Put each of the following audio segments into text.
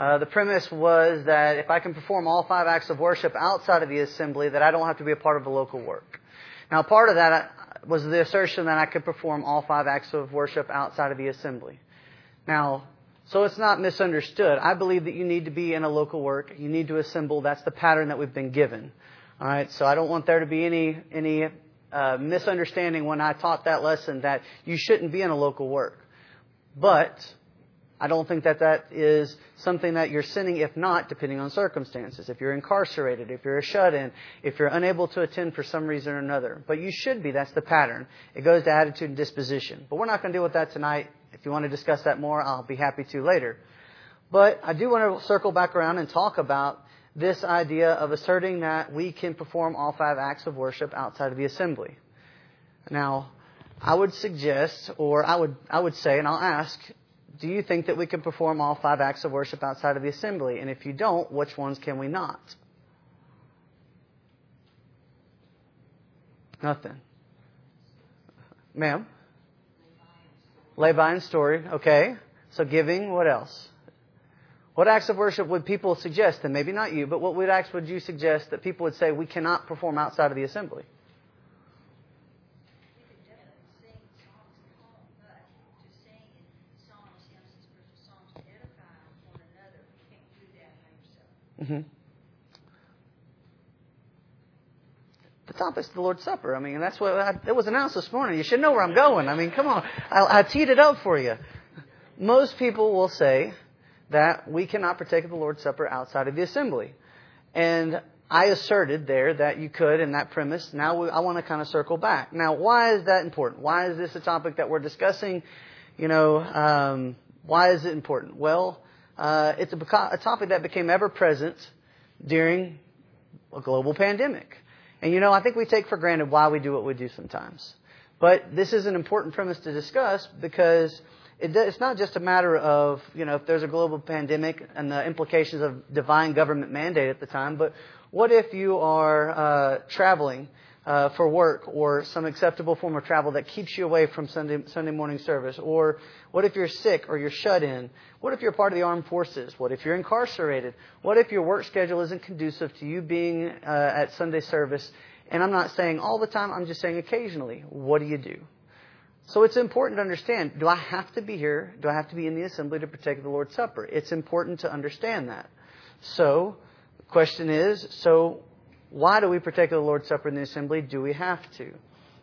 The premise was that if I can perform all 5 acts of worship outside of the assembly, that I don't have to be a part of the local work. Now, part of that was the assertion that I could perform all 5 acts of worship outside of the assembly. Now, so it's not misunderstood. I believe that you need to be in a local work. You need to assemble. That's the pattern that we've been given. All right. So I don't want there to be any misunderstanding when I taught that lesson that you shouldn't be in a local work. But I don't think that is something that you're sinning, if not, depending on circumstances. If you're incarcerated, if you're a shut-in, if you're unable to attend for some reason or another. But you should be. That's the pattern. It goes to attitude and disposition. But we're not going to deal with that tonight. If you want to discuss that more, I'll be happy to later. But I do want to circle back around and talk about this idea of asserting that we can perform all 5 acts of worship outside of the assembly. Now, I would suggest, or I would say, and I'll ask, do you think that we can perform all 5 acts of worship outside of the assembly? And if you don't, which ones can we not? Nothing. Ma'am? Lay by and story. Okay. So giving, what else? What acts of worship would people suggest? And maybe not you, but what acts would you suggest that people would say we cannot perform outside of the assembly? Mm-hmm. The topic's the Lord's Supper. I mean, that's what it was announced this morning. You should know where I'm going. I mean, come on. I teed it up for you. Most people will say that we cannot partake of the Lord's Supper outside of the assembly. And I asserted there that you could in that premise. Now I want to kind of circle back. Now, why is that important? Why is this a topic that we're discussing? Why is it important? Well, it's a topic that became ever present during a global pandemic. And, I think we take for granted why we do what we do sometimes. But this is an important premise to discuss because it's not just a matter of, if there's a global pandemic and the implications of divine government mandate at the time, but what if you are traveling for work or some acceptable form of travel that keeps you away from Sunday morning service? Or what if you're sick or you're shut in? What if you're part of the armed forces? What if you're incarcerated? What if your work schedule isn't conducive to you being at Sunday service? And I'm not saying all the time, I'm just saying occasionally. What do you do? So it's important to understand, do I have to be here? Do I have to be in the assembly to partake of the Lord's Supper? It's important to understand that. So the question is, why do we partake of the Lord's Supper in the assembly? Do we have to?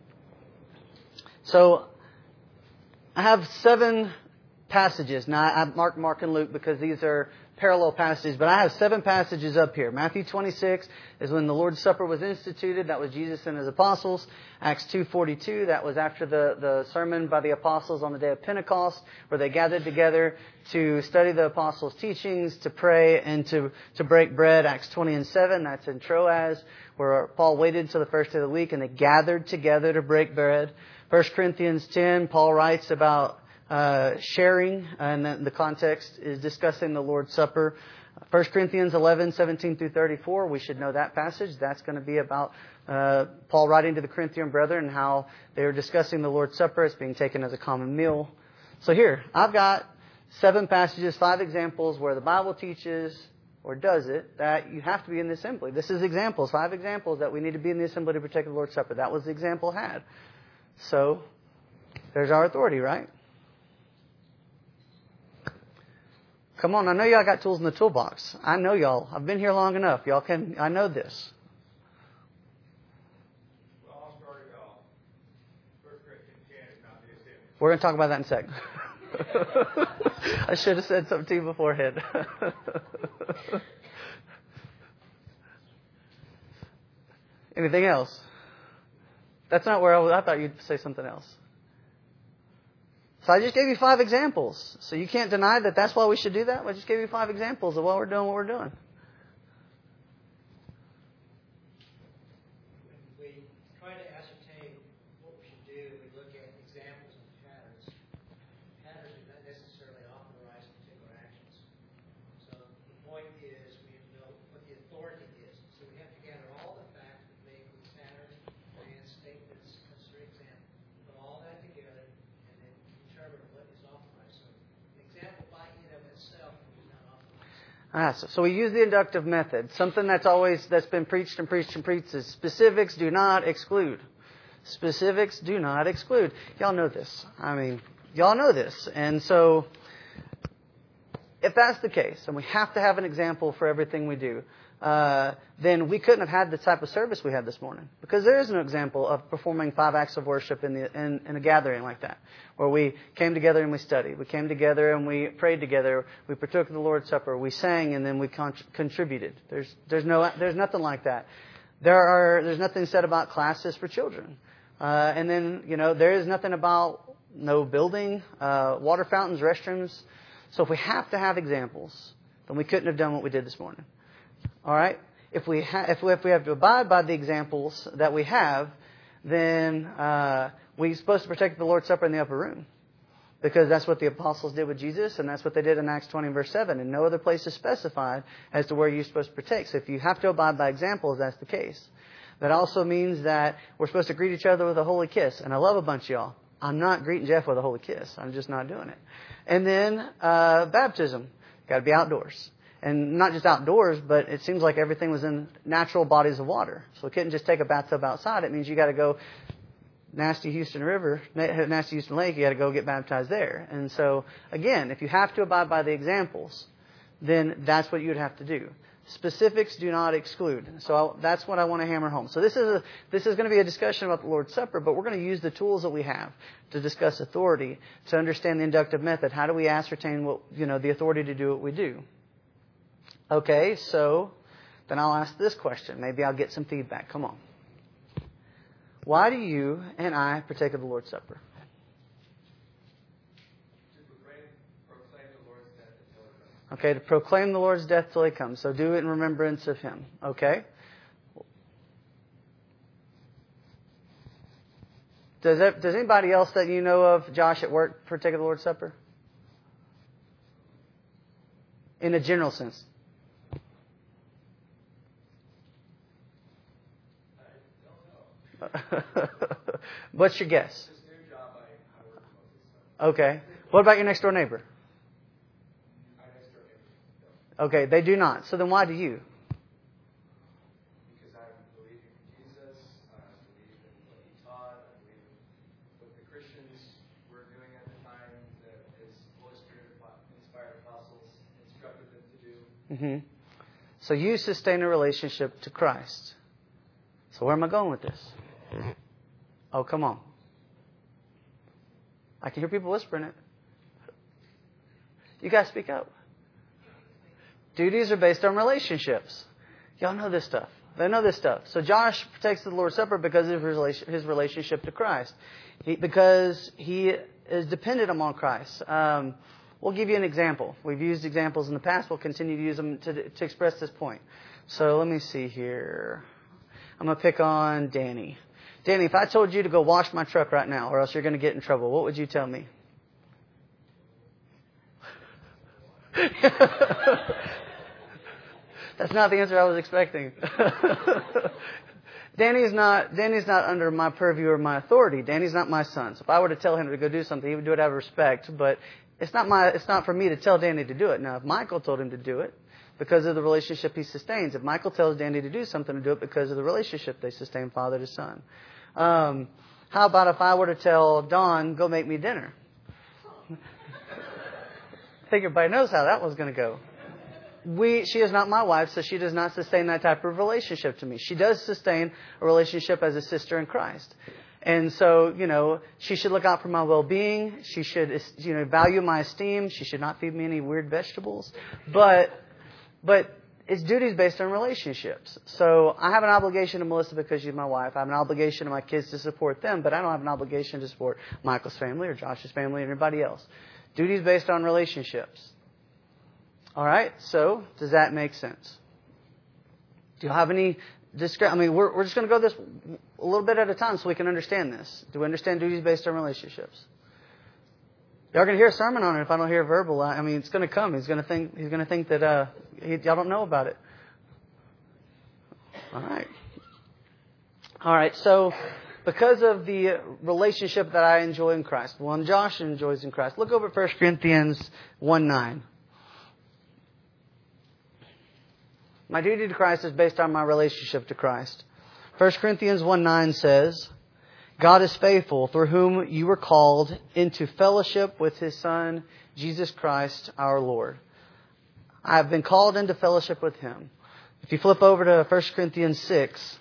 So I have 7 passages. Now, I've marked Mark and Luke because these are parallel passages, but I have 7 passages up here. Matthew 26 is when the Lord's Supper was instituted. That was Jesus and His apostles. Acts 2:42, that was after the sermon by the apostles on the day of Pentecost, where they gathered together to study the apostles' teachings, to pray, and to break bread. Acts 20:7, that's in Troas, where Paul waited until the first day of the week, and they gathered together to break bread. 1 Corinthians 10, Paul writes about sharing, and the context is discussing the Lord's Supper. 1 Corinthians 11:17-34, we should know that passage. That's going to be about Paul writing to the Corinthian brethren and how they were discussing the Lord's Supper as being taken as a common meal. So here, I've got 7 passages, 5 examples where the Bible teaches, or does it, that you have to be in the assembly. This is examples, 5 examples that we need to be in the assembly to partake of the Lord's Supper. That was the example had. So, there's our authority, right? Come on, I know y'all got tools in the toolbox. I know y'all. I've been here long enough. I know this. Well, I'll start it off. 1 Corinthians 10 is not the assembly. We're going to talk about that in a second. I should have said something to you beforehand. Anything else? That's not where I thought you'd say something else. So I just gave you 5 examples. So you can't deny that that's why we should do that? I just gave you 5 examples of why we're doing what we're doing. When we try to ascertain what we should do, we look at examples and patterns. Patterns do not necessarily authorize particular actions. So the point is we have to know what the authority is. So we have to gather all the facts that make the pattern and statements, consider example, put all that together, and then determine what is authorized. So an example by in of itself is not authorized. So we use the inductive method. Something that's been preached and preached and preached is specifics do not exclude. Specifics do not exclude. Y'all know this. Y'all know this. And so, if that's the case, and we have to have an example for everything we do, then we couldn't have had the type of service we had this morning. Because there is no example of performing 5 acts of worship in a gathering like that, where we came together and we studied. We came together and we prayed together. We partook of the Lord's Supper. We sang and then we contributed. There's nothing like that. There's nothing said about classes for children. And then, there is nothing about no building, water fountains, restrooms. So if we have to have examples, then we couldn't have done what we did this morning. All right? If we have to abide by the examples that we have, then we're supposed to protect the Lord's Supper in the upper room. Because that's what the apostles did with Jesus, and that's what they did in Acts 20, verse 7. And no other place is specified as to where you're supposed to partake. So if you have to abide by examples, that's the case. That also means that we're supposed to greet each other with a holy kiss. And I love a bunch of y'all. I'm not greeting Jeff with a holy kiss. I'm just not doing it. And then baptism. Got to be outdoors. And not just outdoors, but it seems like everything was in natural bodies of water. So we couldn't just take a bathtub outside. It means you got to go nasty Houston River, nasty Houston Lake. You got to go get baptized there. And so, again, if you have to abide by the examples, then that's what you would have to do. Specifics do not exclude. So that's what I want to hammer home. So this is going to be a discussion about the Lord's Supper, but we're going to use the tools that we have to discuss authority, to understand the inductive method. How do we ascertain the authority to do what we do? Okay, so then I'll ask this question. Maybe I'll get some feedback. Come on. Why do you and I partake of the Lord's Supper? Okay, to proclaim the Lord's death till He comes. So do it in remembrance of Him. Okay? Does anybody else that you know of, Josh, at work, partake of the Lord's Supper? In a general sense. What's your guess? Okay. What about your next door neighbor? Okay, they do not. So then why do you? Because I believe in Jesus, I believe in what He taught, I believe in what the Christians were doing at the time that His Holy Spirit inspired apostles instructed them to do. Mm-hmm. So you sustain a relationship to Christ. So where am I going with this? Oh, come on. I can hear people whispering it. You guys speak up. Duties are based on relationships. Y'all know this stuff. They know this stuff. So Josh partakes of the Lord's Supper because of his relationship to Christ. Because he is dependent upon Christ. We'll give you an example. We've used examples in the past. We'll continue to use them to express this point. So let me see here. I'm going to pick on Danny. Danny, if I told you to go wash my truck right now, or else you're going to get in trouble, what would you tell me? That's not the answer I was expecting. Danny's not under my purview or my authority. Danny's not my son. So if I were to tell him to go do something, he would do it out of respect. But it's not for me to tell Danny to do it. Now, if Michael told him to do it because of the relationship he sustains, if Michael tells Danny to do something, to do it because of the relationship they sustain, father to son. How about if I were to tell Dawn, go make me dinner? I think everybody knows how that was going to go. She is not my wife, so she does not sustain that type of relationship to me. She does sustain a relationship as a sister in Christ. And so, she should look out for my well-being. She should, value my esteem. She should not feed me any weird vegetables. But it's duties based on relationships. So I have an obligation to Melissa because she's my wife. I have an obligation to my kids to support them, but I don't have an obligation to support Michael's family or Josh's family or anybody else. Duties based on relationships. All right, so does that make sense? Do you have any we're just going to go this a little bit at a time so we can understand this. Do we understand duties based on relationships? Y'all going to hear a sermon on it if I don't hear verbal. It's going to come. He's going to think that y'all don't know about it. All right. So because of the relationship that I enjoy in Christ, one Josh enjoys in Christ, look over at 1 Corinthians 1:9. My duty to Christ is based on my relationship to Christ. 1 Corinthians 1:9 says, God is faithful, through whom you were called into fellowship with His Son, Jesus Christ our Lord. I have been called into fellowship with Him. If you flip over to 1 Corinthians 6,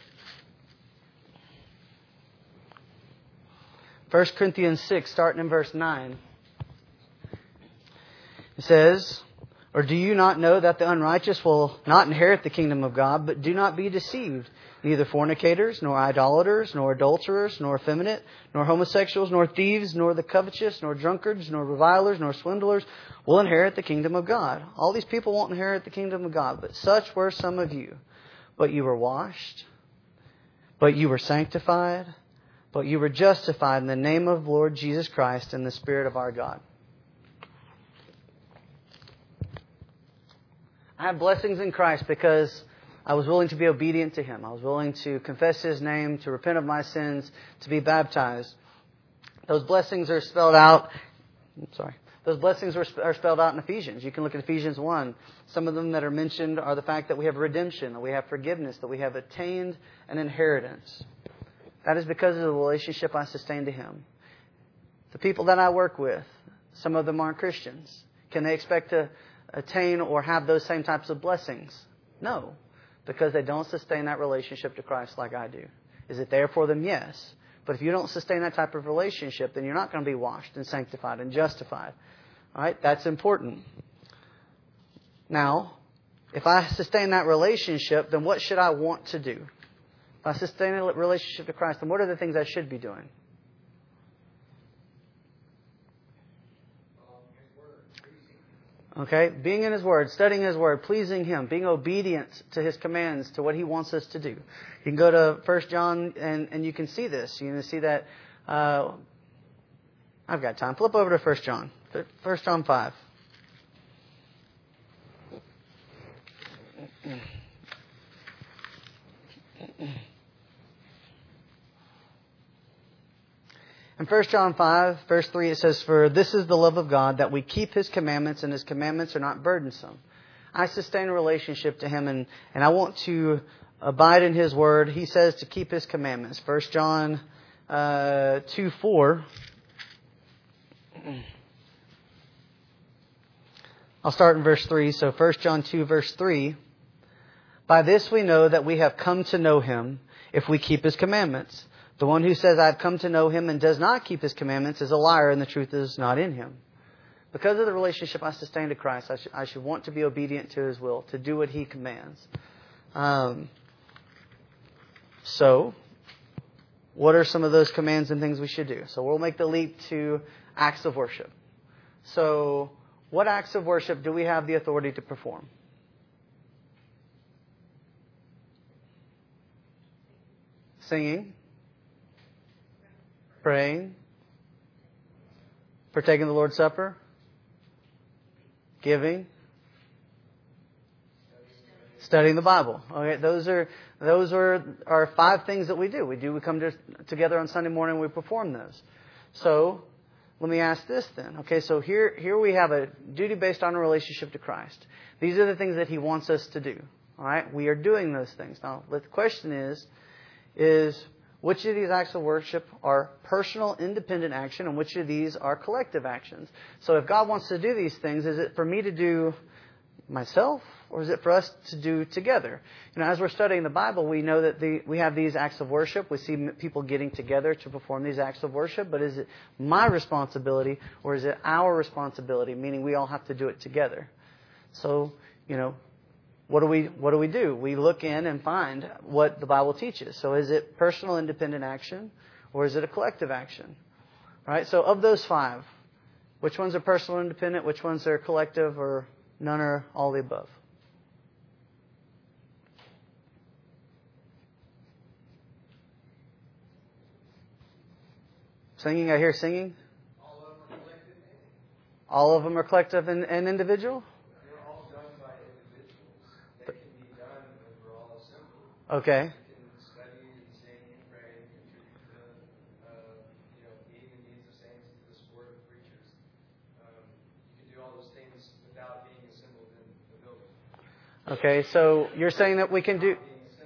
1 Corinthians 6, starting in verse 9, it says, or do you not know that the unrighteous will not inherit the kingdom of God? But do not be deceived. Neither fornicators, nor idolaters, nor adulterers, nor effeminate, nor homosexuals, nor thieves, nor the covetous, nor drunkards, nor revilers, nor swindlers will inherit the kingdom of God. All these people won't inherit the kingdom of God, but such were some of you. But you were washed, but you were sanctified, but you were justified in the name of Lord Jesus Christ and the Spirit of our God. I have blessings in Christ because I was willing to be obedient to Him. I was willing to confess His name, to repent of my sins, to be baptized. Those blessings are spelled out. Those blessings are spelled out in Ephesians. You can look at Ephesians 1. Some of them that are mentioned are the fact that we have redemption, that we have forgiveness, that we have attained an inheritance. That is because of the relationship I sustain to Him. The people that I work with, some of them aren't Christians. Can they expect to attain or have those same types of blessings? No, because they don't sustain that relationship to Christ like I do. Is it there for them? Yes. But if you don't sustain that type of relationship, then you're not going to be washed and sanctified and justified. All right? That's important. Now, if I sustain that relationship, then what should I want to do? If I sustain a relationship to Christ, then what are the things I should be doing? Okay, being in His Word, studying His Word, pleasing Him, being obedient to His commands, to what He wants us to do. You can go to 1 John and you can see this. You can see that. I've got time. Flip over to 1 John. 1 John 5. In 1 John 5, verse 3, it says, for this is the love of God, that we keep His commandments, and His commandments are not burdensome. I sustain a relationship to Him, and I want to abide in His Word. He says to keep His commandments. 1 John 2:4. I'll start in verse 3. So 1 John 2, verse 3. By this we know that we have come to know Him, if we keep His commandments. The one who says, I have come to know Him and does not keep His commandments is a liar, and the truth is not in him. Because of the relationship I sustain to Christ, I should want to be obedient to His will, to do what He commands. So, what are some of those commands and things we should do? So we'll make the leap to acts of worship. So, what acts of worship do we have the authority to perform? Singing. Praying, partaking of the Lord's Supper, giving, studying the Bible. Okay, those are our 5 things that we do. We come together on Sunday morning and we perform those. So let me ask this then. Okay, so here we have a duty based on a relationship to Christ. These are the things that He wants us to do. All right, we are doing those things. Now the question is which of these acts of worship are personal, independent action, and which of these are collective actions? So if God wants to do these things, is it for me to do myself, or is it for us to do together? You know, as we're studying the Bible, we know that we have these acts of worship. We see people getting together to perform these acts of worship. But is it my responsibility, or is it our responsibility? Meaning we all have to do it together. So, you know, what do we do? We look in and find what the Bible teaches. So is it personal independent action, or is it a collective action? Right? So of those 5, which ones are personal independent, which ones are collective, or none, or all the above? Singing, I hear singing. All of them are collective and individual? Okay. You can study and sing and pray and contribute to, meeting the needs of saints, to the support of preachers. You can do all those things without being assembled in the building. Okay, so you're saying that we can do...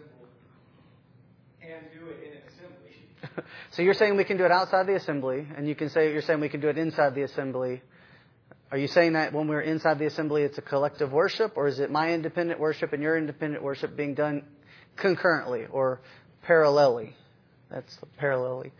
And do it in an assembly. So you're saying we can do it outside the assembly, and you're saying we can do it inside the assembly. Are you saying that when we're inside the assembly, it's a collective worship, or is it my independent worship and your independent worship being done concurrently or parallelly? That's parallelly.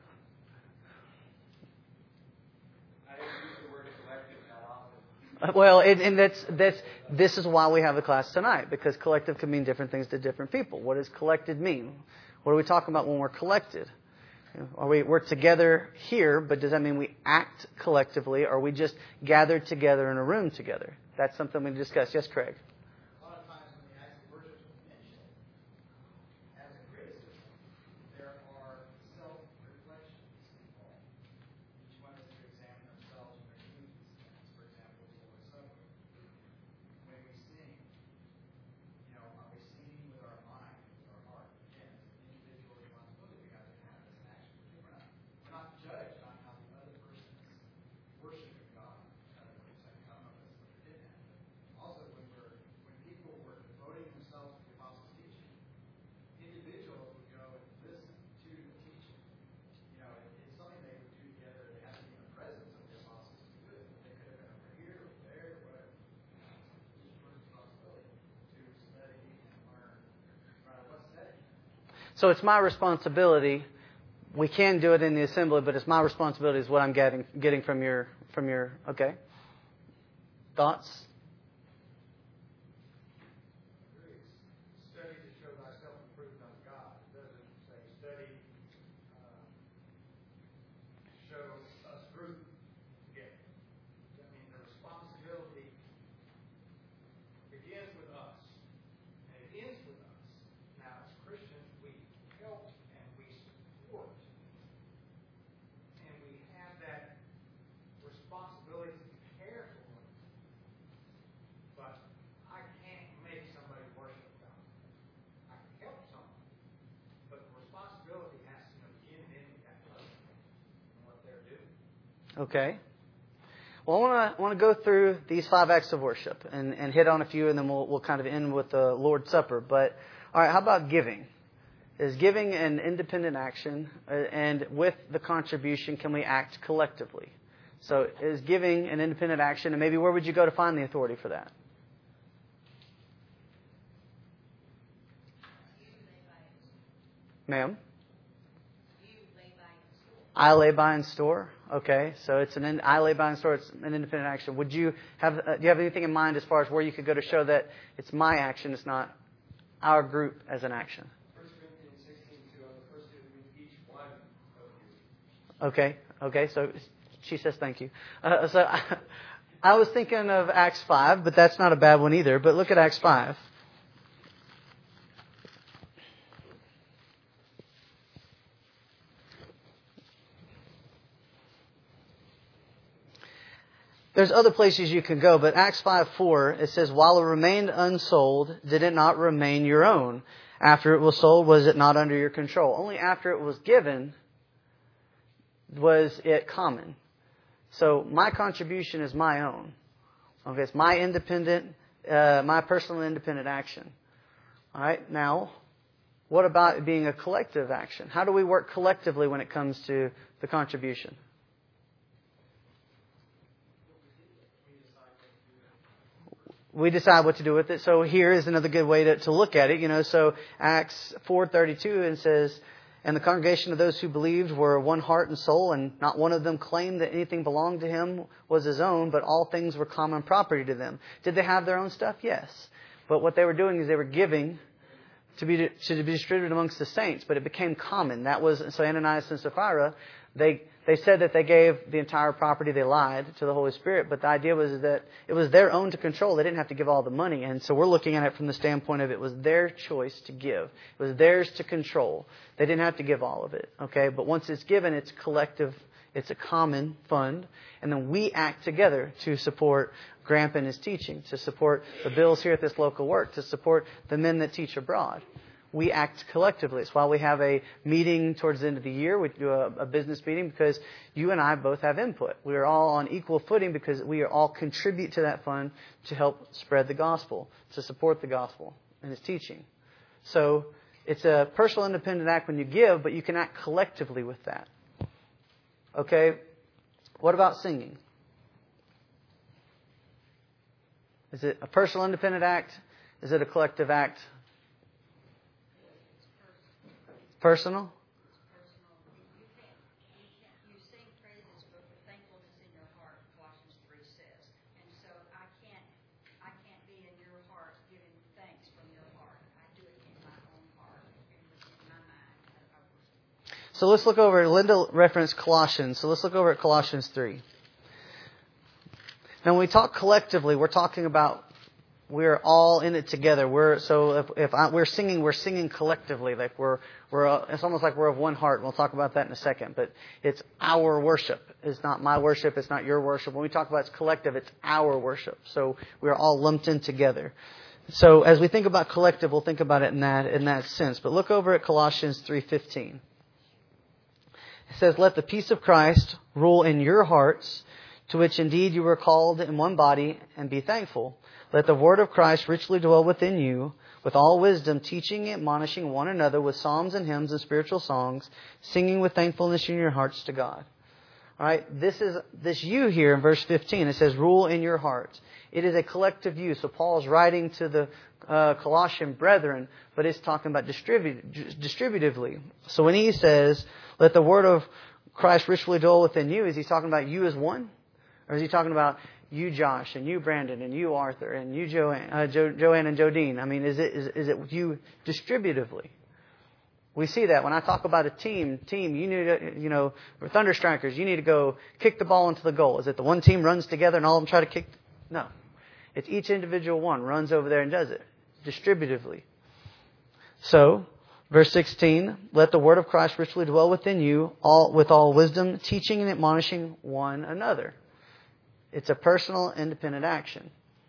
I don't use the word collective that often. Well, and this is why we have the class tonight, because collective can mean different things to different people. What does collected mean? What are we talking about when we're collected? We're together here, but does that mean we act collectively, or are we just gathered together in a room together? That's something we discussed. Yes, Craig? A lot of times when the acts of worship is mentioned as a criticism, there are self-reflections involved. Each one is to examine themselves and their duties. For example, the Lord's Supper. When we sing, are we singing with our mind, with our heart? Again, it's an individual responsibility we have to have as an action. We're not judged on how the other person is worshiping God. In other words, I don't know if that's what they did happen. Also, when people were devoting themselves to the apostles' teaching, individuals would go and listen to the teaching. It's something they would do together. They had to be in the presence of the apostles to do it. They could have been over here or there or whatever. Each person's responsibility to study and learn, no matter what setting. So it's my responsibility. We can do it in the assembly, but it's my responsibility is what I'm getting from your okay? Thoughts? Study to show thyself approved unto God. It doesn't say study to show us fruit together. I mean, the responsibility begins with us, and it ends with us. Now, as Christians, we help and we support, and we have that responsibility to care for one another. But I can't make somebody worship God. I can help someone, but the responsibility has to begin and end with that person and what they're doing. Okay. Well, I want to go through these 5 acts of worship and hit on a few, and then we'll kind of end with the Lord's Supper. But, all right, how about giving? Is giving an independent action? And with the contribution, can we act collectively? So is giving an independent action? And maybe where would you go to find the authority for that? Ma'am? I lay by and store. Okay, so I lay by and store. It's an independent action. Would you have? Do you have anything in mind as far as where you could go to show that it's my action, it's not our group as an action? 1 Corinthians 16:2, on the first day of each one of you. Okay. So she says thank you. So I was thinking of Acts 5, but that's not a bad one either. But look at Acts 5. There's other places you can go, but Acts 5:4, it says, while it remained unsold, did it not remain your own? After it was sold, was it not under your control? Only after it was given was it common. So my contribution is my own. Okay, it's my my personal independent action. All right, now, what about it being a collective action? How do we work collectively when it comes to the contribution? We decide what to do with it. So here is another good way to look at it. So Acts 4:32, and says, and the congregation of those who believed were one heart and soul, and not one of them claimed that anything belonged to him was his own, but all things were common property to them. Did they have their own stuff? Yes. But what they were doing is they were giving to be distributed amongst the saints, but it became common. That was, so Ananias and Sapphira, they said that they gave the entire property, they lied to the Holy Spirit, but the idea was that it was their own to control. They didn't have to give all the money. And so we're looking at it from the standpoint of it was their choice to give. It was theirs to control. They didn't have to give all of it. Okay, but once it's given, it's collective. It's a common fund. And then we act together to support Grandpa and his teaching, to support the bills here at this local work, to support the men that teach abroad. we act collectively. It's why we have a meeting towards the end of the year. We do a business meeting because you and I both have input. We are all on equal footing because we all contribute to that fund to help spread the gospel, to support the gospel and its teaching. So it's a personal independent act when you give, but you can act collectively with that. Okay? What about singing? Is it a personal independent act? Is it a collective act? Personal? You sing praises with thankfulness in your heart, Colossians 3 says. And so I can't be in your heart giving thanks from your heart. I do it in my own heart and within my mind. So let's look over, Linda referenced Colossians, so let's look over at Colossians 3. Now, when we talk collectively, we're talking about we're all in it together. We're singing collectively. Like it's almost like we're of one heart. We'll talk about that in a second. But it's our worship. It's not my worship. It's not your worship. When we talk about it's collective, it's our worship. So we are all lumped in together. So as we think about collective, we'll think about it in that sense. But look over at Colossians 3:15. It says, "Let the peace of Christ rule in your hearts, to which indeed you were called in one body, and be thankful. Let the word of Christ richly dwell within you, with all wisdom, teaching and admonishing one another with psalms and hymns and spiritual songs, singing with thankfulness in your hearts to God." All right, this you here in verse 15. It says, "Rule in your hearts." It is a collective you. So Paul is writing to the Colossian brethren, but it's talking about distributively. So when he says, "Let the word of Christ richly dwell within you," is he talking about you as one? Or is he talking about you, Josh, and you, Brandon, and you, Arthur, and you, Joanne and Jodine? I mean, is it you distributively? We see that when I talk about a team, you need to, for Thunder Strikers, you need to go kick the ball into the goal. Is it the one team runs together and all of them try to kick? No. It's each individual one runs over there and does it distributively. So, verse 16, "Let the word of Christ richly dwell within you, with all wisdom, teaching and admonishing one another." It's a personal, independent action.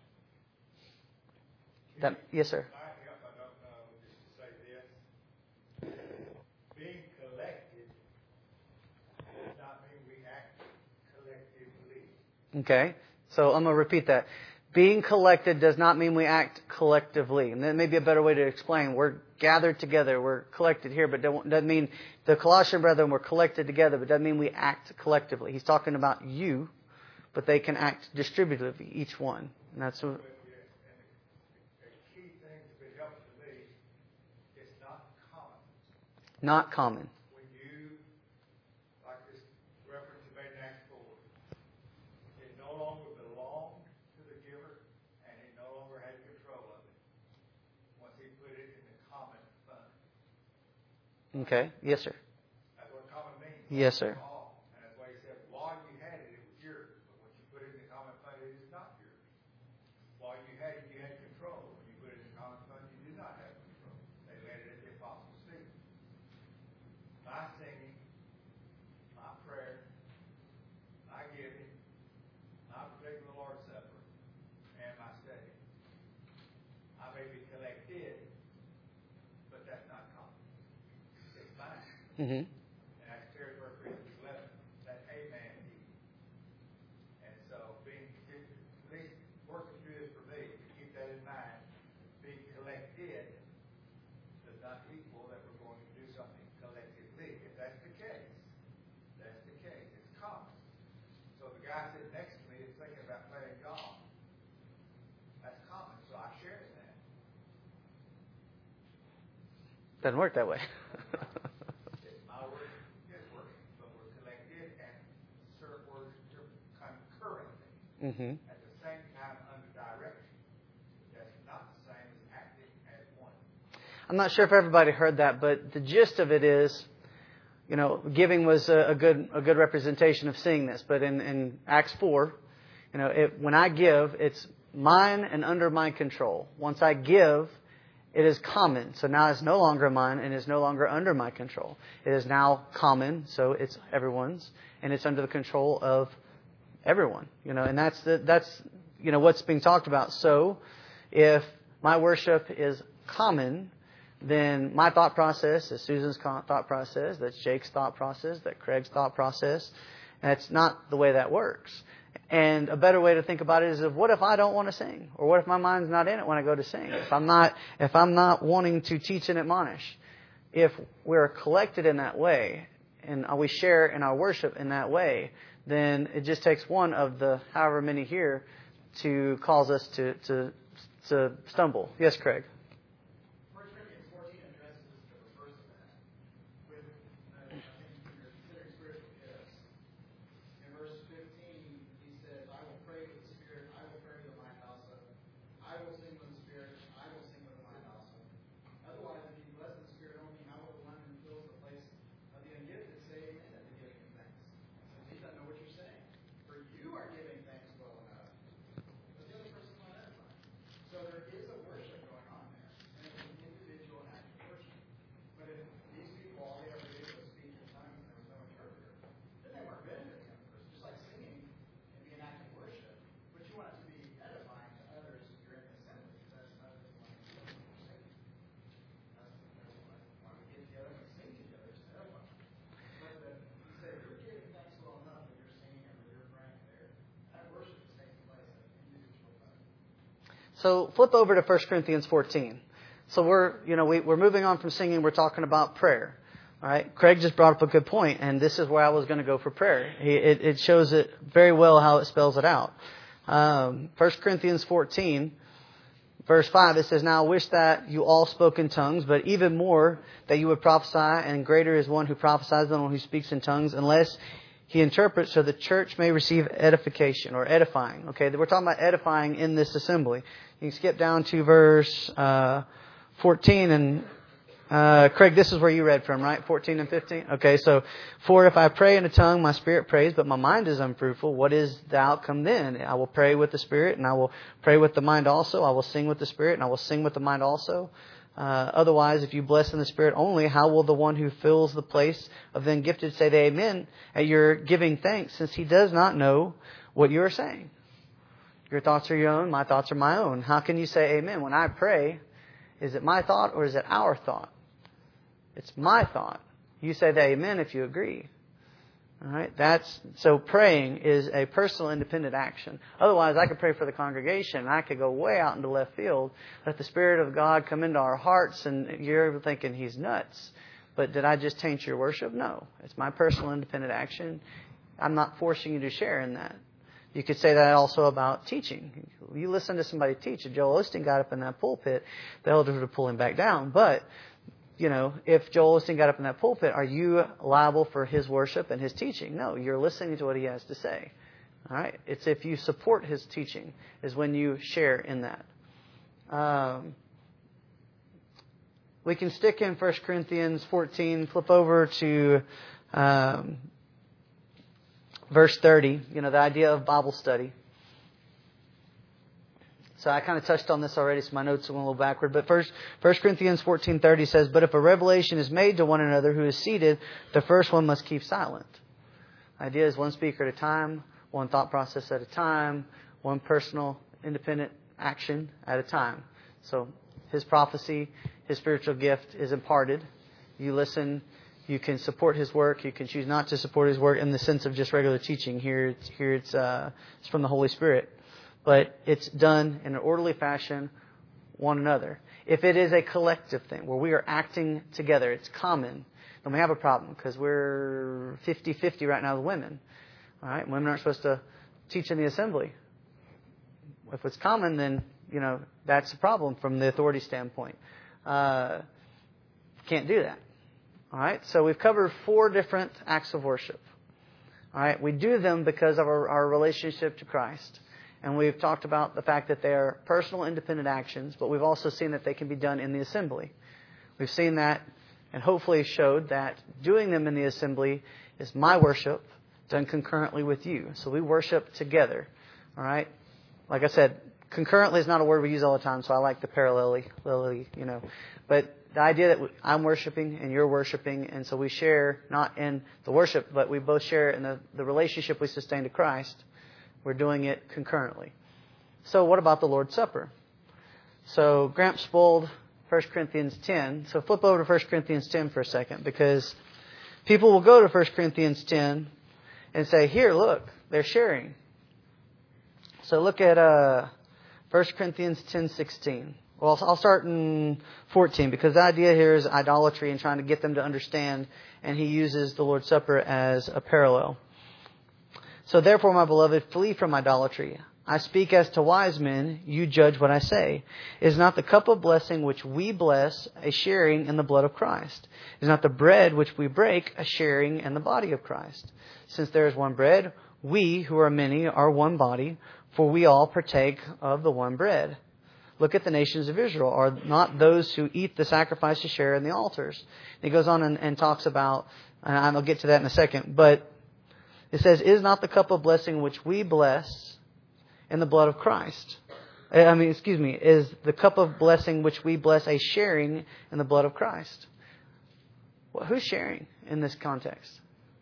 Yes, sir. I don't know just to say this. Being collected does not mean we act collectively. Okay. So I'm going to repeat that. Being collected does not mean we act collectively. And that may be a better way to explain. We're gathered together. We're collected here, but doesn't mean the Colossian brethren were collected together, but doesn't mean we act collectively. He's talking about you, but they can act distributively, each one. And that's what... And the key thing to be helpful to me, it's not common. Not common. When you, like this reference you made in Acts 4, it no longer belonged to the giver, and he no longer had control of it once he put it in the common fund. Okay. Yes, sir. That's what common means. Yes, sir. And that's why he said, while you had it, it was yours. But once you put it in the common fund, it is not yours. While you had it, you had control. When you put it in the common fund, you did not have control. They laid it at the apostles' feet. My singing, my prayer, my giving, my partaking of the Lord's Supper, and my studying. I may be collected, but that's not common. It's mine. Mm-hmm. And I carried where Corinthians 11, that amen deed. And so being, at least working through this for me, to keep that in mind, being collected does not equal that we're going to do something collectively. If that's the case, that's the case. It's common. So the guy sitting next to me is thinking about playing golf. That's common, so I share in that. Doesn't work that way. My word is working, but we're collected and certain words concurrently. Mm-hmm. At the same time under direction. That's not the same as acting as one. I'm not sure if everybody heard that, but the gist of it is, giving was a good representation of seeing this. But in Acts 4, when I give, it's mine and under my control. Once I give, it is common. So now it's no longer mine and is no longer under my control. It is now common, so it's everyone's, and it's under the control of everyone. And that's what's being talked about. So if my worship is common, then my thought process is Susan's thought process, that's Jake's thought process, that's Craig's thought process. And it's not the way that works. And a better way to think about it is what if I don't want to sing? Or what if my mind's not in it when I go to sing? If I'm not wanting to teach and admonish. If we're collected in that way, and we share in our worship in that way, then it just takes one of the however many here to cause us to stumble. Yes, Craig? 1 Corinthians 14 addresses the reverse of that. With, I think you're considering spiritual gifts. In verse 15, he says, I will pray with the Spirit, I will pray with the mind also. I will sing with the Spirit, I will sing with the mind also. Otherwise, if you bless the Spirit only, how will the one who fills the place of the ungifted say amen at the giving of thanks? Since he doesn't know what you're saying. For you are giving thanks well enough. But the other person's not edifying. So there is a worship going on there, and it's an individual act of worship. But if these people, all they ever did was speak in tongues and there was no interpreter, then they weren't benefiting the other person. Just like singing can be an act of worship, but you want it to be edifying to others if you're in the assembly, because that's another thing one of the things we're saying. That's why we get together and sing together is to edify. But you say, you're giving thanks well enough that you're singing or you're praying there. That worship is taking place at an individual level. So flip over to 1 Corinthians 14. So we're moving on from singing. We're talking about prayer. All right. Craig just brought up a good point, and this is where I was going to go for prayer. It shows it very well how it spells it out. 1 Corinthians 14, verse 5, it says, Now I wish that you all spoke in tongues, but even more that you would prophesy, and greater is one who prophesies than one who speaks in tongues, unless he interprets, so the church may receive edification or edifying. Okay, we're talking about edifying in this assembly. You can skip down to verse 14 and Craig, this is where you read from, right? 14 and 15? Okay, so, for if I pray in a tongue, my spirit prays, but my mind is unfruitful. What is the outcome then? I will pray with the spirit, and I will pray with the mind also. I will sing with the spirit, and I will sing with the mind also. Otherwise, if you bless in the spirit only, how will the one who fills the place of the gifted say the amen at your giving thanks, since he does not know what you are saying? Your thoughts are your own, my thoughts are my own. How can you say amen? When I pray, is it my thought or is it our thought? It's my thought. You say the amen if you agree. All right? So praying is a personal independent action. Otherwise, I could pray for the congregation and I could go way out into left field, let the Spirit of God come into our hearts, and you're thinking he's nuts. But did I just taint your worship? No. It's my personal independent action. I'm not forcing you to share in that. You could say that also about teaching. You listen to somebody teach. If Joel Osteen got up in that pulpit, the elders would pull him back down. But, if Joel Osteen got up in that pulpit, are you liable for his worship and his teaching? No, you're listening to what he has to say. All right? It's if you support his teaching is when you share in that. We can stick in 1 Corinthians 14, flip over to verse 30, the idea of Bible study. So I kind of touched on this already, so my notes went a little backward. But 1 Corinthians 14:30 says, But if a revelation is made to one another who is seated, the first one must keep silent. The idea is one speaker at a time, one thought process at a time, one personal independent action at a time. So his prophecy, his spiritual gift is imparted. You listen. You can support his work. You can choose not to support his work in the sense of just regular teaching. Here it's from the Holy Spirit. But it's done in an orderly fashion, one another. If it is a collective thing where we are acting together, it's common, then we have a problem because we're 50-50 right now with women. All right? Women aren't supposed to teach in the assembly. If it's common, then, that's a problem from the authority standpoint. Can't do that. All right, so we've covered 4 different acts of worship. All right, we do them because of our relationship to Christ. And we've talked about the fact that they are personal, independent actions, but we've also seen that they can be done in the assembly. We've seen that and hopefully showed that doing them in the assembly is my worship done concurrently with you. So we worship together. All right, like I said, concurrently is not a word we use all the time, so I like the parallelly, But the idea that I'm worshiping and you're worshiping, and so we share not in the worship, but we both share in the relationship we sustain to Christ. We're doing it concurrently. So what about the Lord's Supper? So Gramps Spold 1 Corinthians 10. So flip over to 1 Corinthians 10 for a second, because people will go to 1 Corinthians 10 and say, here, look, they're sharing. So look at 1 Corinthians 10:16. Well, I'll start in 14, because the idea here is idolatry and trying to get them to understand, and he uses the Lord's Supper as a parallel. So therefore, my beloved, flee from idolatry. I speak as to wise men, you judge what I say. Is not the cup of blessing which we bless a sharing in the blood of Christ? Is not the bread which we break a sharing in the body of Christ? Since there is one bread, we who are many are one body, for we all partake of the one bread. Look at the nations of Israel. Are not those who eat the sacrifices share in the altars? And he goes on and talks about, and I'll get to that in a second, but it says, is not the cup of blessing which we bless in the blood of Christ? Is the cup of blessing which we bless a sharing in the blood of Christ? Well, who's sharing in this context?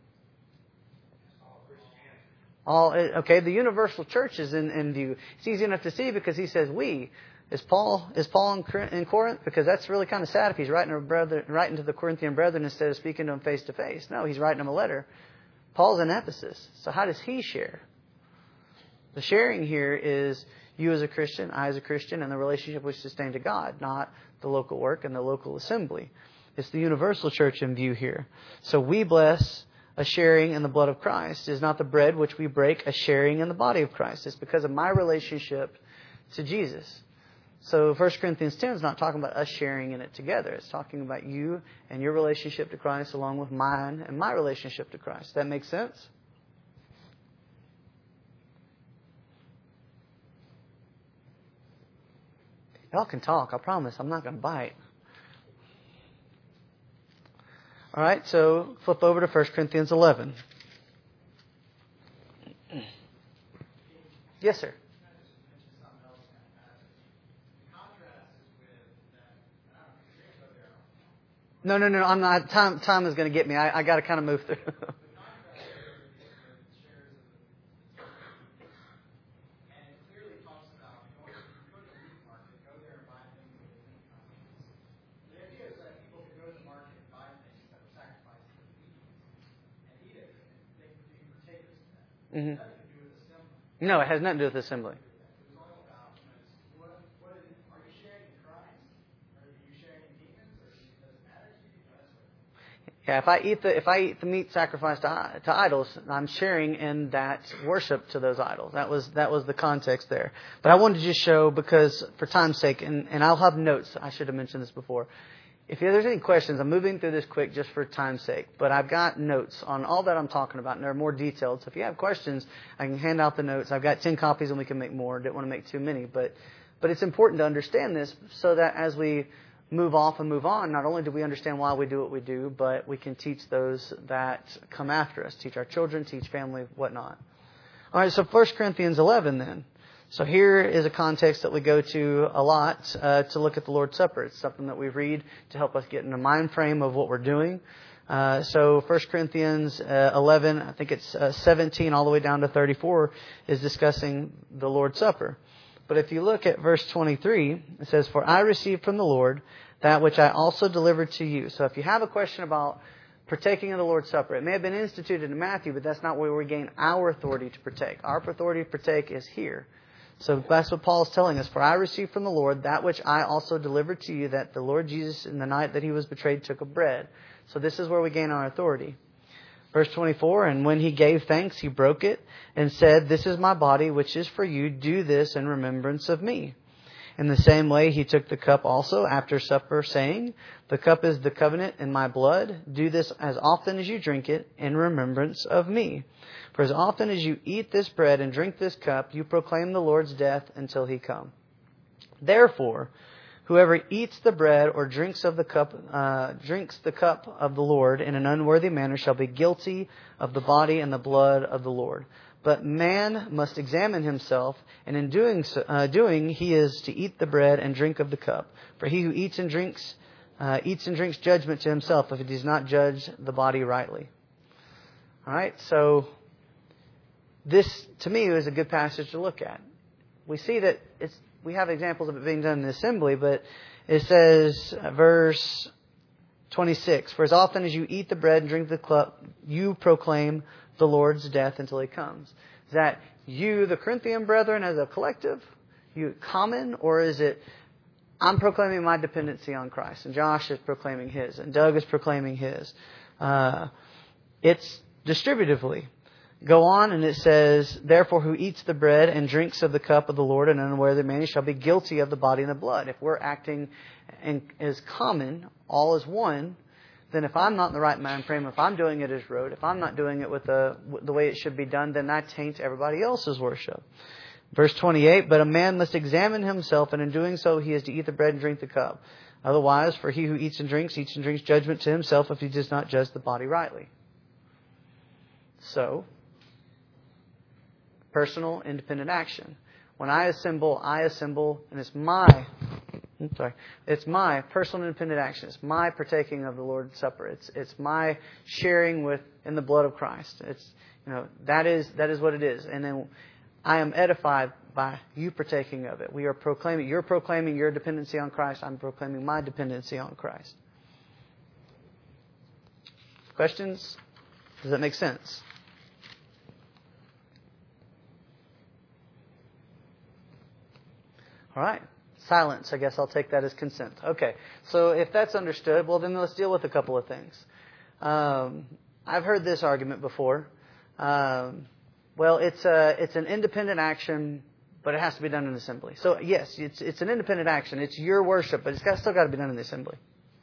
The universal church is in view. It's easy enough to see because he says we. Is Paul in Corinth? Because that's really kind of sad if he's writing to the Corinthian brethren instead of speaking to them face to face. No, he's writing them a letter. Paul's in Ephesus. So how does he share? The sharing here is you as a Christian, I as a Christian, and the relationship we sustain to God, not the local work and the local assembly. It's the universal church in view here. So we bless a sharing in the blood of Christ. Is not the bread which we break a sharing in the body of Christ? It's because of my relationship to Jesus. So 1 Corinthians 10 is not talking about us sharing in it together. It's talking about you and your relationship to Christ along with mine and my relationship to Christ. That makes sense? Y'all can talk. I promise. I'm not going to bite. All right, so flip over to 1 Corinthians 11. Yes, sir. No. I'm not. Time is going to get me. I got to kind of move through. Mm-hmm. No, it has nothing to do with assembly. Yeah, if I eat the meat sacrificed to idols, I'm sharing in that worship to those idols. That was the context there. But I wanted to just show, because for time's sake, and I'll have notes. I should have mentioned this before. If there's any questions, I'm moving through this quick just for time's sake. But I've got notes on all that I'm talking about, and they're more detailed. So if you have questions, I can hand out the notes. I've got 10 copies, and we can make more. Didn't want to make too many, but it's important to understand this so that as we move off and move on, not only do we understand why we do what we do, but we can teach those that come after us, teach our children, teach family, whatnot. All right, so 1 Corinthians 11 then. So here is a context that we go to a lot to look at the Lord's Supper. It's something that we read to help us get in a mind frame of what we're doing. So 1 Corinthians 11, I think it's 17 all the way down to 34, is discussing the Lord's Supper. But if you look at verse 23, it says, "For I received from the Lord that which I also delivered to you." So if you have a question about partaking of the Lord's Supper, it may have been instituted in Matthew, but that's not where we gain our authority to partake. Our authority to partake is here. So that's what Paul is telling us. "For I received from the Lord that which I also delivered to you, that the Lord Jesus, in the night that he was betrayed, took a bread." So this is where we gain our authority. Verse 24, "And when he gave thanks, he broke it and said, 'This is my body, which is for you. Do this in remembrance of me.' In the same way, he took the cup also after supper, saying, 'The cup is the covenant in my blood. Do this as often as you drink it in remembrance of me. For as often as you eat this bread and drink this cup, you proclaim the Lord's death until he come. Therefore, whoever eats the bread or drinks the cup of the Lord in an unworthy manner shall be guilty of the body and the blood of the Lord. But man must examine himself, and in doing he is to eat the bread and drink of the cup. For he who eats and drinks judgment to himself, if he does not judge the body rightly." All right, so this, to me, is a good passage to look at. We see that we have examples of it being done in the assembly, but It says, verse 26, for as often as you eat the bread and drink the cup, you proclaim the Lord's death until He comes. Is that you, the Corinthian brethren, as a collective, you common, or is it I'm proclaiming my dependency on Christ, and Josh is proclaiming his, and Doug is proclaiming his? It's distributively. Go on, and it says, therefore who eats the bread and drinks of the cup of the Lord and unaware the man, he shall be guilty of the body and the blood. If we're acting as common, all as one, then if I'm not in the right mind frame, if I'm doing it as rote, if I'm not doing it with the way it should be done, then that taints everybody else's worship. Verse 28, but a man must examine himself, and in doing so he is to eat the bread and drink the cup. Otherwise, for he who eats and drinks judgment to himself if he does not judge the body rightly. So, personal, independent action. When I assemble, and it's my personal, independent action. It's my partaking of the Lord's Supper. It's my sharing in the blood of Christ. That is what it is. And then I am edified by you partaking of it. You're proclaiming your dependency on Christ. I'm proclaiming my dependency on Christ. Questions? Does that make sense? All right. Silence, I guess I'll take that as consent. Okay. So if that's understood, well, then let's deal with a couple of things. I've heard this argument before. Well, it's an independent action, but it has to be done in assembly. So yes, it's an independent action. It's your worship, but it's still got to be done in the assembly.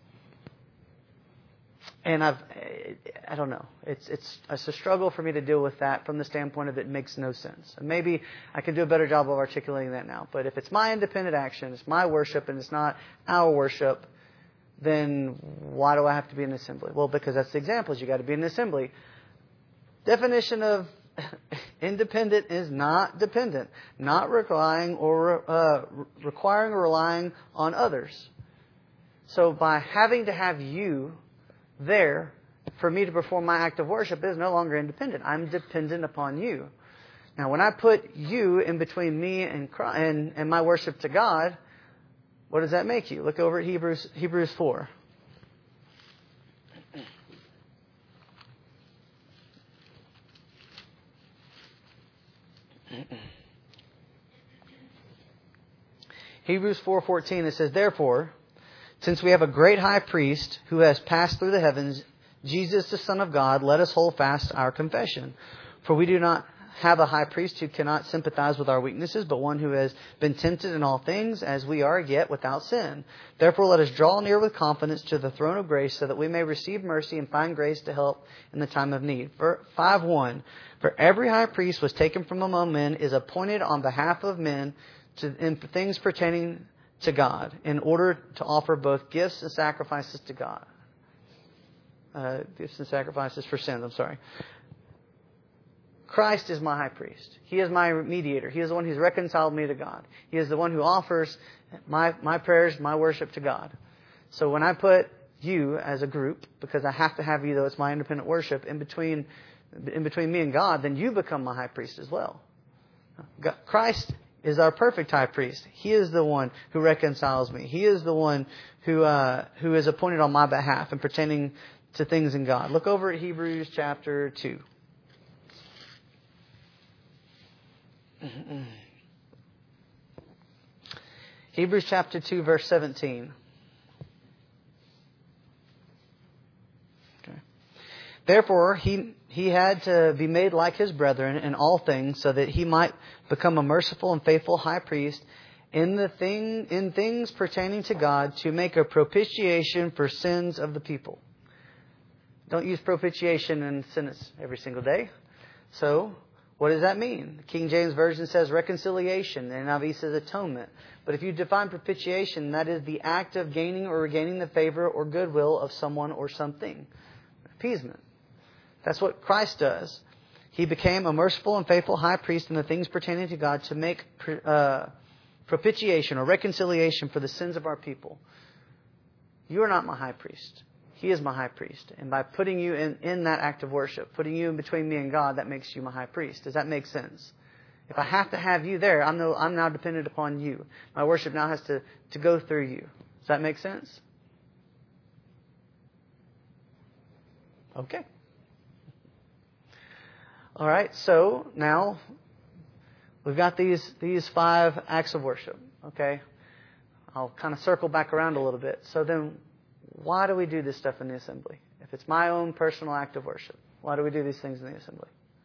And I don't know. It's a struggle for me to deal with that from the standpoint of it makes no sense. And maybe I can do a better job of articulating that now. But if it's my independent action, it's my worship, and it's not our worship, then why do I have to be in assembly? Well, because that's the example. You got to be in assembly. Definition of independent is not dependent, not requiring or relying on others. So by having to have you there for me to perform my act of worship is no longer independent. I'm dependent upon you. Now, when I put you in between me and Christ, and my worship to God, what does that make you? Look over at Hebrews 4. Hebrews 4:14, it says, therefore, since we have a great high priest who has passed through the heavens, Jesus, the Son of God, let us hold fast our confession. For we do not have a high priest who cannot sympathize with our weaknesses, but one who has been tempted in all things as we are, yet without sin. Therefore, let us draw near with confidence to the throne of grace so that we may receive mercy and find grace to help in the time of need. 5:1, for every high priest was taken from among men, is appointed on behalf of men in things pertaining to God, in order to offer both gifts and sacrifices to God. Gifts and sacrifices for sins, I'm sorry. Christ is my high priest. He is my mediator. He is the one who's reconciled me to God. He is the one who offers my prayers, my worship to God. So when I put you as a group, because I have to have you, though it's my independent worship, in between me and God, then you become my high priest as well. Christ is our perfect high priest. He is the one who reconciles me. He is the one who is appointed on my behalf and pertaining to things in God. Look over at Hebrews chapter 2. Hebrews chapter 2, verse 17. Okay. Therefore, he had to be made like his brethren in all things, so that he might become a merciful and faithful high priest in things pertaining to God, to make a propitiation for sins of the people. Don't use propitiation in sentence every single day. So, what does that mean? The King James Version says reconciliation, and NIV says atonement. But if you define propitiation, that is the act of gaining or regaining the favor or goodwill of someone or something. Appeasement. That's what Christ does. He became a merciful and faithful high priest in the things pertaining to God to make propitiation or reconciliation for the sins of our people. You are not my high priest. He is my high priest. And by putting you in that act of worship, putting you in between me and God, that makes you my high priest. Does that make sense? If I have to have you there, I'm now dependent upon you. My worship now has to go through you. Does that make sense? Okay. All right, so now we've got these 5 acts of worship, okay? I'll kind of circle back around a little bit. So then, why do we do this stuff in the assembly? If it's my own personal act of worship, why do we do these things in the assembly?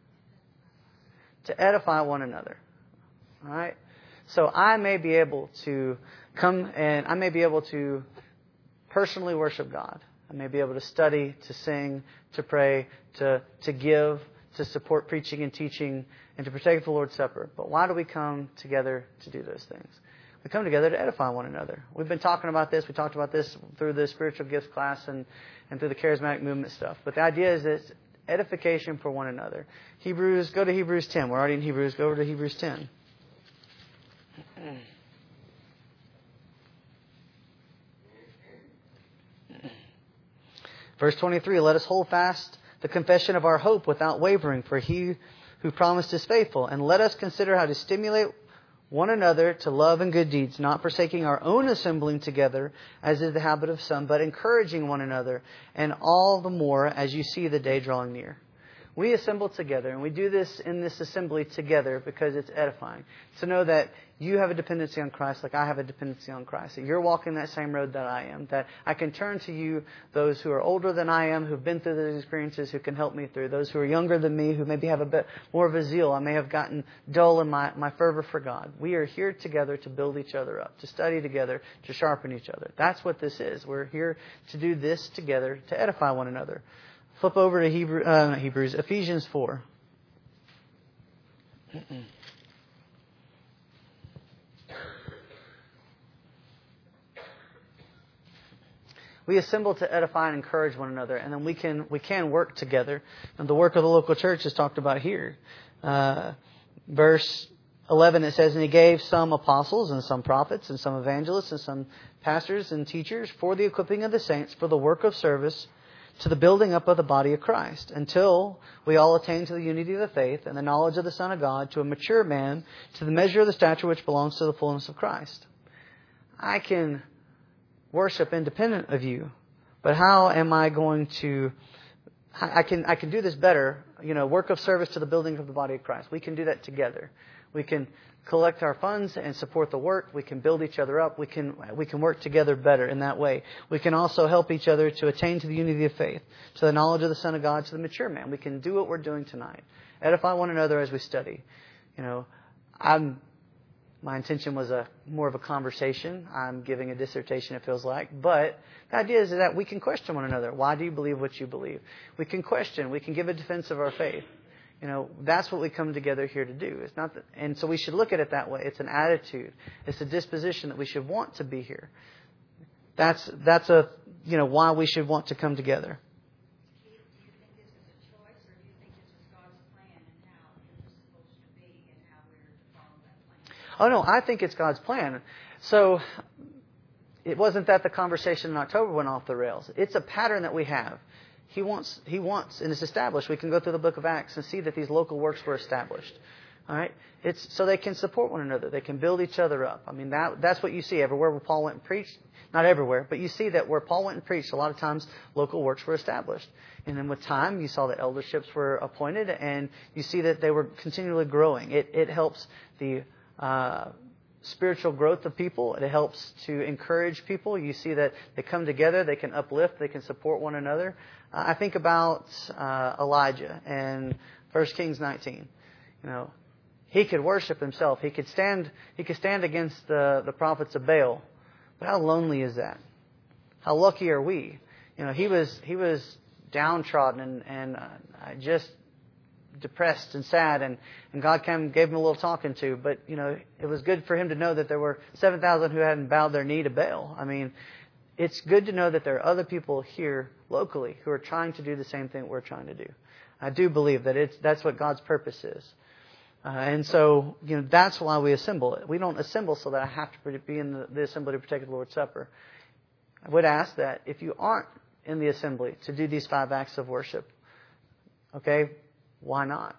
To edify one another, all right? So I may be able to come and I may be able to personally worship God. I may be able to study, to sing, to pray, to give, to support preaching and teaching, and to partake of the Lord's Supper. But why do we come together to do those things? We come together to edify one another. We've been talking about this. We talked about this through the spiritual gifts class and through the charismatic movement stuff. But the idea is it's edification for one another. Go to Hebrews 10. We're already in Hebrews. Go over to Hebrews 10. Verse 23, let us hold fast the confession of our hope without wavering, for he who promised is faithful. And let us consider how to stimulate one another to love and good deeds, not forsaking our own assembling together, as is the habit of some, but encouraging one another, and all the more as you see the day drawing near. We assemble together, and we do this in this assembly together because it's edifying. To know that you have a dependency on Christ like I have a dependency on Christ. That you're walking that same road that I am. That I can turn to you, those who are older than I am, who've been through those experiences, who can help me through. Those who are younger than me, who maybe have a bit more of a zeal. I may have gotten dull in my fervor for God. We are here together to build each other up, to study together, to sharpen each other. That's what this is. We're here to do this together, to edify one another. Flip over to Ephesians 4. We assemble to edify and encourage one another, and then we can work together. And the work of the local church is talked about here. Verse 11, it says, and he gave some apostles and some prophets and some evangelists and some pastors and teachers for the equipping of the saints, for the work of service, to the building up of the body of Christ, until we all attain to the unity of the faith and the knowledge of the Son of God, to a mature man, to the measure of the stature which belongs to the fullness of Christ. I can worship independent of you, but how am I going to... I can do this better, work of service to the building of the body of Christ. We can do that together. We can collect our funds and support the work. We can build each other up. We can work together better in that way. We can also help each other to attain to the unity of faith, to the knowledge of the Son of God, to the mature man. We can do what we're doing tonight. Edify one another as we study. My intention was more of a conversation. I'm giving a dissertation, it feels like. But the idea is that we can question one another. Why do you believe what you believe? We can question. We can give a defense of our faith. That's what we come together here to do. It's not and so we should look at it that way. It's an attitude. It's a disposition that we should want to be here. That's why we should want to come together. Do you think this is a choice, or do you think this is God's plan and how it was supposed to be and how we're to follow that plan? Oh, no, I think it's God's plan. So it wasn't that the conversation in October went off the rails. It's a pattern that we have. He wants, and it's established. We can go through the book of Acts and see that these local works were established. All right? It's so they can support one another. They can build each other up. I mean, that's what you see everywhere where Paul went and preached. Not everywhere, but you see that where Paul went and preached, a lot of times local works were established. And then with time, you saw that elderships were appointed, and you see that they were continually growing. It helps the spiritual growth of people. It helps to encourage people. You see that they come together, they can uplift, they can support one another. I think about Elijah and 1 Kings 19. He could worship himself. He could stand against the prophets of Baal. But how lonely is that? How lucky are we? He was downtrodden and just depressed and sad, and God gave him a little talking to. But it was good for him to know that there were 7,000 who hadn't bowed their knee to Baal. I mean, it's good to know that there are other people here locally who are trying to do the same thing we're trying to do. I do believe that that's what God's purpose is. And so, that's why we assemble. We don't assemble so that I have to be in the assembly to partake of the Lord's Supper. I would ask that if you aren't in the assembly to do these 5 acts of worship, okay, why not?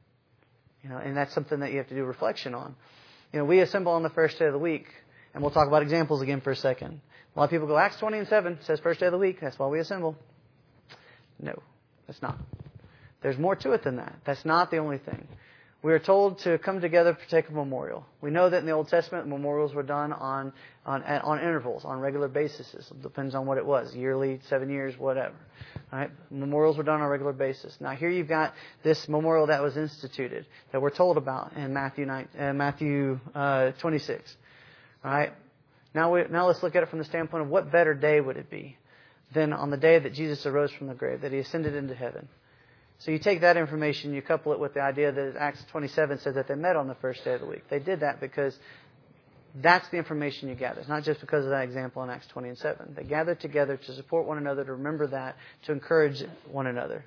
And that's something that you have to do reflection on. We assemble on the first day of the week, and we'll talk about examples again for a second. A lot of people go, Acts 20 and 7 says first day of the week. That's why we assemble. No, that's not. There's more to it than that. That's not the only thing. We are told to come together to take a memorial. We know that in the Old Testament, memorials were done on intervals, on regular basis. It depends on what it was, yearly, 7 years, whatever. All right? Memorials were done on a regular basis. Now here you've got this memorial that was instituted, that we're told about in Matthew 26. All right? Now let's look at it from the standpoint of what better day would it be than on the day that Jesus arose from the grave, that He ascended into heaven. So you take that information, you couple it with the idea that Acts 27 says that they met on the first day of the week. They did that because that's the information you gather. It's not just because of that example in Acts 20 and 7. They gathered together to support one another, to remember that, to encourage one another.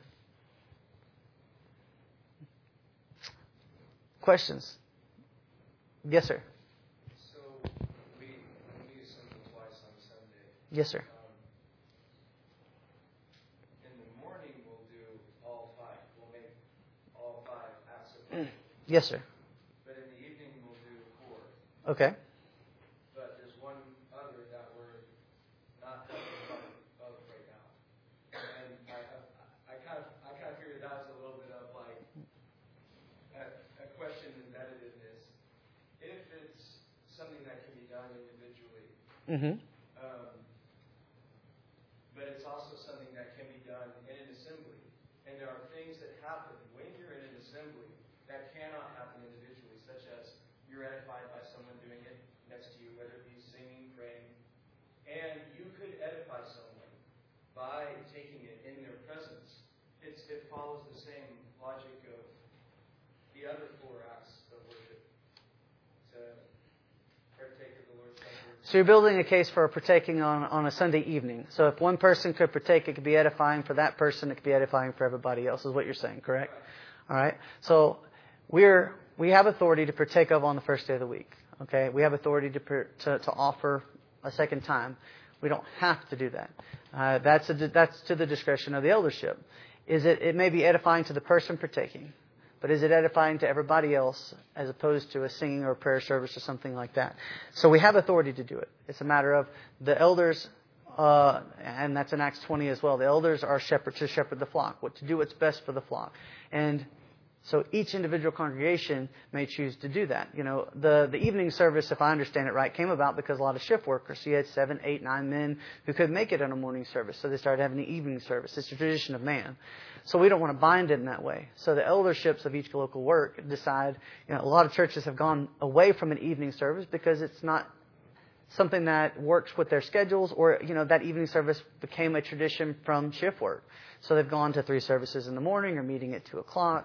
Questions? Yes, sir. So we assemble twice on Sunday. Yes, sir. In the morning, we'll do all five. We'll make all five acts of worship. Yes, sir. But in the evening, we'll do four. Okay. But there's one other that we're not having fun of right now. And I kind of figured that was a little bit of like a question embedded in this. If it's something that can be done individually, Mm-hmm. but it's also something that can be done in an assembly. And there are things that happen when you're in an assembly that cannot happen individually, such as you're edified by someone doing it next to you, whether it be singing, praying. And you could edify someone by taking it in their presence. It follows the same logic of the other four acts of worship. To partake of the Lord's Supper. So you're building a case for partaking on a Sunday evening. So if one person could partake, it could be edifying for that person. It could be edifying for everybody else, is what you're saying, correct? All right. So we have authority to partake of on the first day of the week. Okay. We have authority to offer a second time. We don't have to do that. That's to the discretion of the eldership. It may be edifying to the person partaking, but is it edifying to everybody else as opposed to a singing or a prayer service or something like that? So we have authority to do it. It's a matter of the elders, and that's in Acts 20 as well. The elders are to shepherd the flock, to do what's best for the flock. And so each individual congregation may choose to do that. You know, the evening service, if I understand it right, came about because a lot of shift workers, so you had 7, 8, 9 men who couldn't make it on a morning service, so they started having the evening service. It's a tradition of man. So we don't want to bind it in that way. So the elderships of each local work decide, you know, a lot of churches have gone away from an evening service because it's not something that works with their schedules, or, you know, that evening service became a tradition from shift work. So they've gone to 3 services in the morning or meeting at 2 o'clock.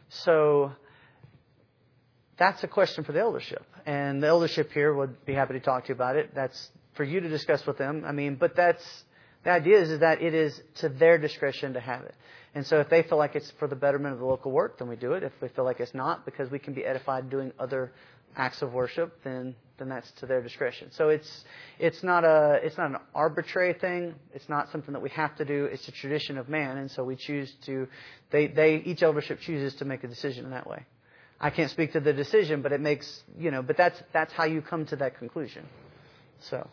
So that's a question for the eldership. And the eldership here would be happy to talk to you about it. That's for you to discuss with them. I mean, but the idea is that it is to their discretion to have it. And so if they feel like it's for the betterment of the local work, then we do it. If we feel like it's not, because we can be edified doing other acts of worship, then that's to their discretion. So it's not an arbitrary thing. It's not something that we have to do. It's a tradition of man, and so we choose to. Each eldership chooses to make a decision in that way. I can't speak to the decision, but it makes, you know. But that's how you come to that conclusion. So,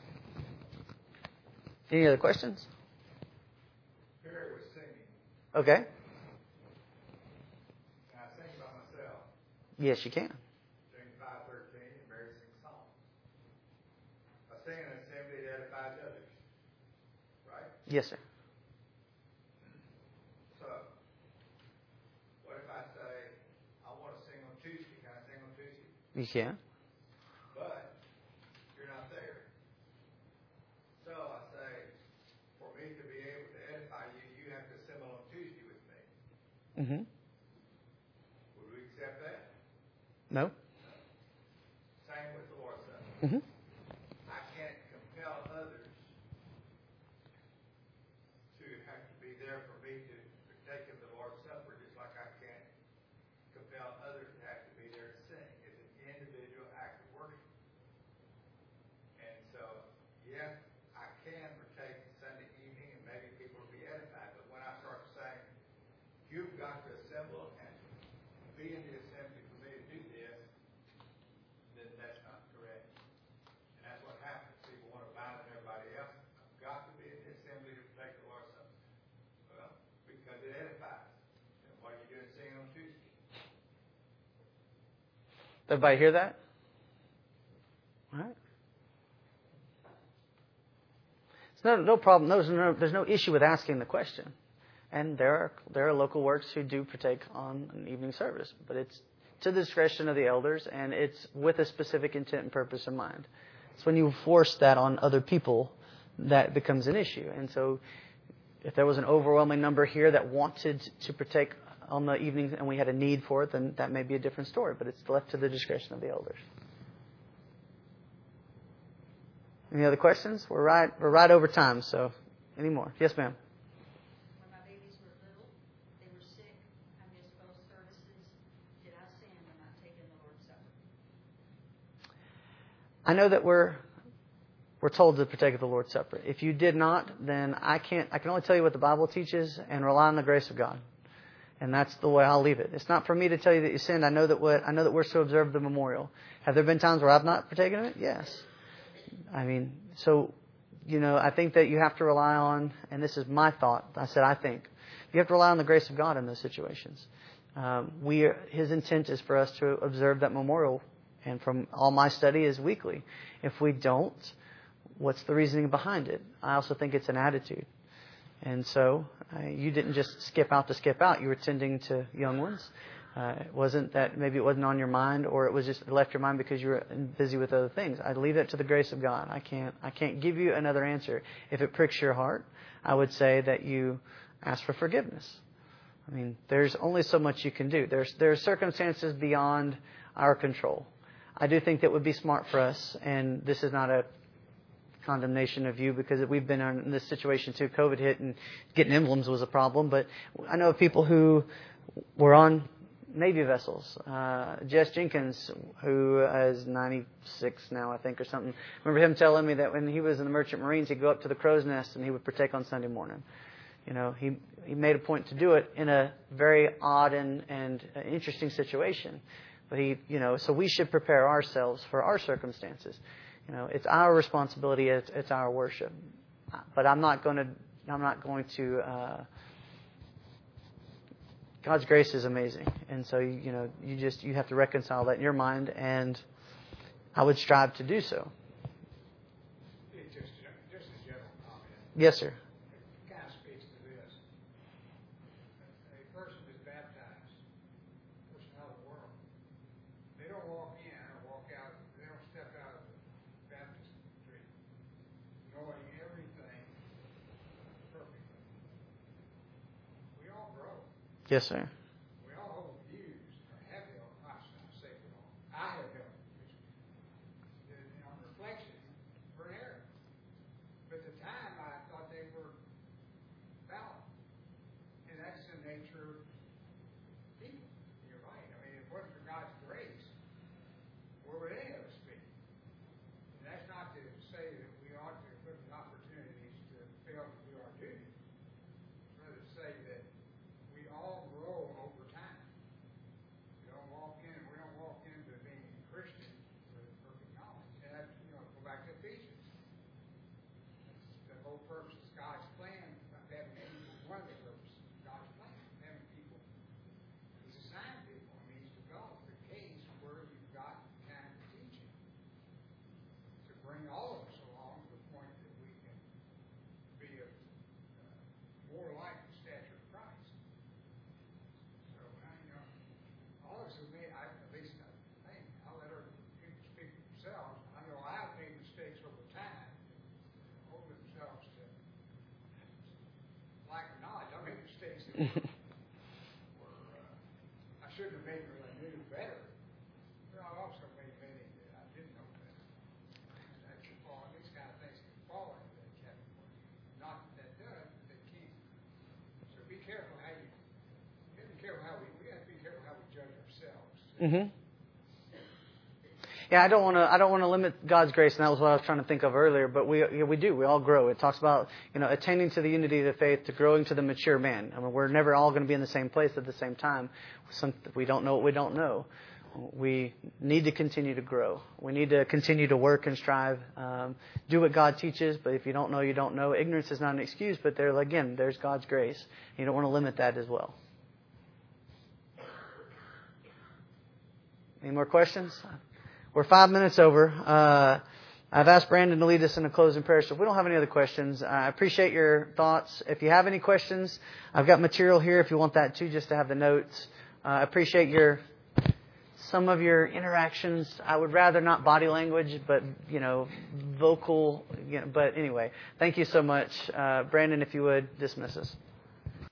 any other questions? Barry was singing. Okay. And I sing by myself. Yes, you can. Sing 513 and Mary sings songs. I sing in an assembly that edifies others. Right? Yes, sir. So, what if I say, I want to sing on Tuesday? Can I sing on Tuesday? You can. But you're not there. So I say, for me to be able to edify you, you have to assemble on Tuesday with me. Mm-hmm. Would we accept that? No. Same with the Lord's Supper. Mm-hmm. I can't compel others to have to be there for me to partake of the Lord's Supper, just like I can't compel others to have to be there to sing. It's an individual act of worship. And so, yes, I can partake Sunday evening and maybe people will be edified, but when I start saying, you've got to assemble and be in the assembly for me to do this, then that's not correct. And that's what happens. People want to bind everybody else Everybody hear that? All right. It's no problem. There's no issue with asking the question. And there are local works who do partake on an evening service, but it's to the discretion of the elders, and it's with a specific intent and purpose in mind. It's when you force that on other people that becomes an issue. And so if there was an overwhelming number here that wanted to partake on the evening and we had a need for it, then that may be a different story, but it's left to the discretion of the elders. Any other questions? We're right over time, so any more? Yes, ma'am. When my babies were little, they were sick. I missed both services. Did I sin when not taking the Lord's Supper? I know that we're told to partake of the Lord's Supper. If you did not, then I can only tell you what the Bible teaches and rely on the grace of God. And that's the way I'll leave it. It's not for me to tell you that you sinned. I know that we're to observe the memorial. Have there been times where I've not partaken of it? Yes. I mean, so, I think that you have to rely on, and this is my thought, I think, you have to rely on the grace of God in those situations. His intent is for us to observe that memorial, and from all my study is weekly. If we don't, what's the reasoning behind it? I also think it's an attitude. And so, you didn't just skip out to skip out. You were tending to young ones. It wasn't that maybe it wasn't on your mind, or it was just it left your mind because you were busy with other things. I leave that to the grace of God. I can't give you another answer. If it pricks your heart, I would say that you ask for forgiveness. I mean, there's only so much you can do. There are circumstances beyond our control. I do think that would be smart for us, and this is not a condemnation of you because we've been in this situation too. COVID hit and getting emblems was a problem, but I know of people who were on Navy vessels. Jess Jenkins, who is 96 now, I think, or something. I remember him telling me that when he was in the Merchant Marines, he'd go up to the crow's nest and he would partake on Sunday morning. He made a point to do it in a very odd and interesting situation. But so we should prepare ourselves for our circumstances. It's our responsibility. It's our worship. But I'm not going to. God's grace is amazing, and so you have to reconcile that in your mind, and I would strive to do so. Just a general comment. Yes, sir. It kind of speaks to this. A person is baptized, a person out of the world. They don't walk in or walk out. They don't step out of the baptism tree knowing everything perfectly. We all grow. Yes, sir. We all hold views or have held. I shouldn't say we all. I have held views. On reflection, we're in error. But at the time, I thought they were valid. And that's the nature of people. You're right. I mean, if it wasn't for God's grace, where would any of us be? And that's not to say that we ought to put opportunities to fail to do our duty. It's rather to say that we all grow over time. We don't walk into being a Christian with perfect knowledge. And that, go back to Ephesians. That's the whole purpose of God's plan of having people. One of the purposes of God's plan of having people. He's assigned people. I mean, He's developed the case where you've got kind of teaching to bring all of us along to the point that we can be more like the stature of Christ. So, all of us have made, at least I think, I'll let other people speak for themselves. I know I've made mistakes over time, hold themselves to lack of knowledge. I made mistakes that I shouldn't have made when I knew better. But I also made many that I didn't know better. And that can fall, these kind of things can fall into that category. Not that does, but they can. So be careful how you. We have to be careful how we judge ourselves. Mm-hmm. Yeah, I don't want to limit God's grace, and that was what I was trying to think of earlier. But we do. We all grow. It talks about attaining to the unity of the faith, to growing to the mature man. I mean, we're never all going to be in the same place at the same time. We don't know what we don't know. We need to continue to grow. We need to continue to work and strive. Do what God teaches. But if you don't know, you don't know. Ignorance is not an excuse. But there's God's grace. You don't want to limit that as well. Any more questions? We're 5 minutes over. I've asked Brandon to lead us in a closing prayer, so if we don't have any other questions, I appreciate your thoughts. If you have any questions, I've got material here if you want that too, just to have the notes. I appreciate some of your interactions. I would rather not body language, but, vocal. But anyway, thank you so much. Brandon, if you would, dismiss us.